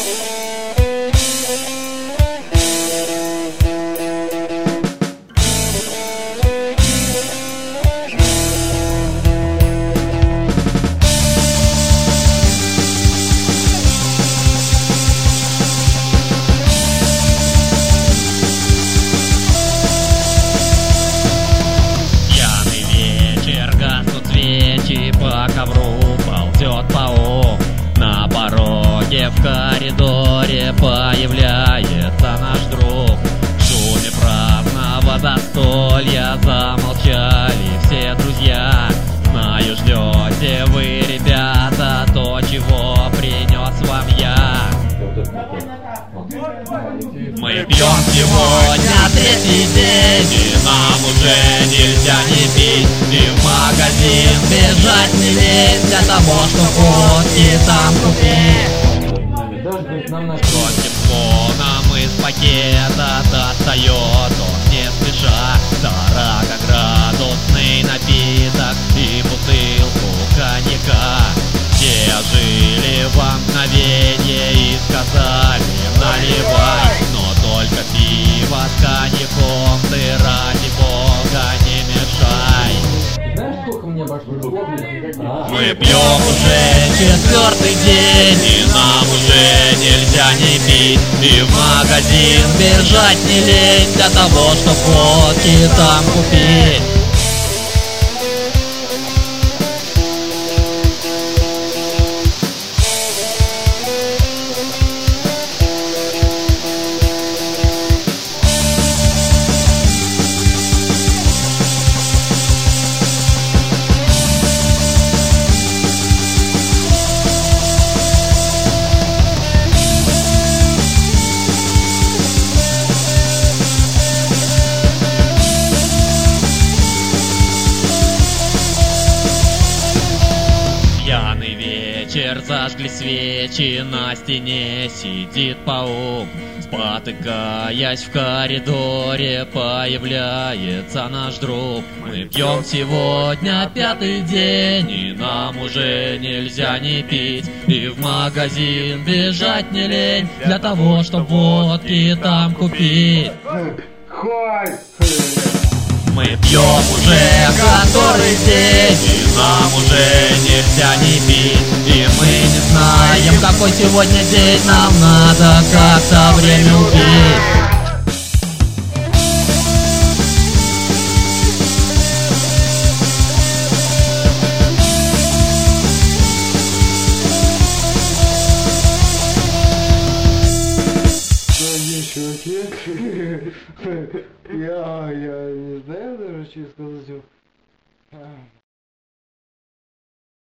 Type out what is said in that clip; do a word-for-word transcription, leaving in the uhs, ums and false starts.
По ковру ползет паук, на пороге в коридоре появляется наш друг. В шуме праздного застолья замолчали все друзья. Знаю, ждете вы, ребята, то, чего принес вам я. Мы пьем сегодня третий день, и нам уже нельзя не пить, и в магазин бежать не лень, для того, чтоб водки там купить. Против фоном из пакета достает он не спеша сорокаградусный напиток и бутылку коньяка. Все жили во мгновенье и сказали: наливай, но только пиво с коньяком ты ради бога не мешай. Знаешь, сколько мне башни? Мы пьем уже четвертый день, и нам уже нельзя не пить, и в магазин бежать не лень, для того, чтоб водки там купить. Вечер, зажгли свечи, на стене сидит паук. Спотыкаясь в коридоре, появляется наш друг. Мы пьем сегодня пятый день, и нам уже нельзя не пить, и в магазин бежать не лень, для того, чтоб водки там купить. Мы пьем уже который день, и нам уже нельзя не пить, и мы не знаем, какой сегодня день, нам надо как-то время убить. Я, я не знаю даже, что сказать.